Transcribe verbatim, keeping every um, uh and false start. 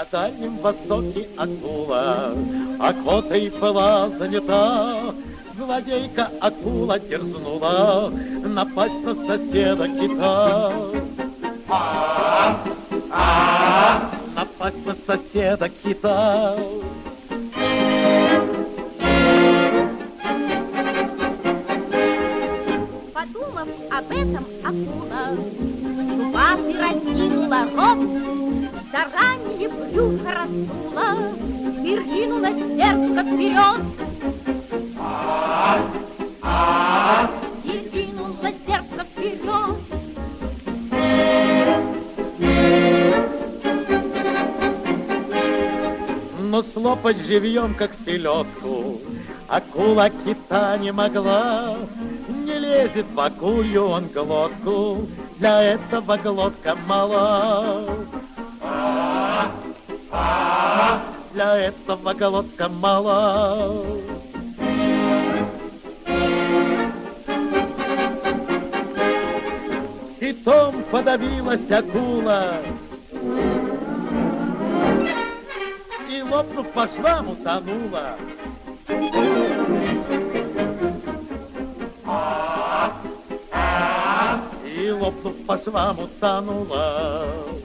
На Дальнем Востоке акула охотой была занята. Злодейка акула дерзнула напасть на соседа кита. Напасть на соседа кита. Подумав об этом, акула зубами разинула рот, заранее брюхо раздула и ринулась дерзко вперед. И ринулась дерзко вперед. Но слопать живьем, как селедку, акула кита не могла. Не лезет в акулью он глотку, для этого глотка мала. Для этого глотка мала. Китом подавилась акула и, лопнув по швам, утонула. И, лопнув по швам, утонула.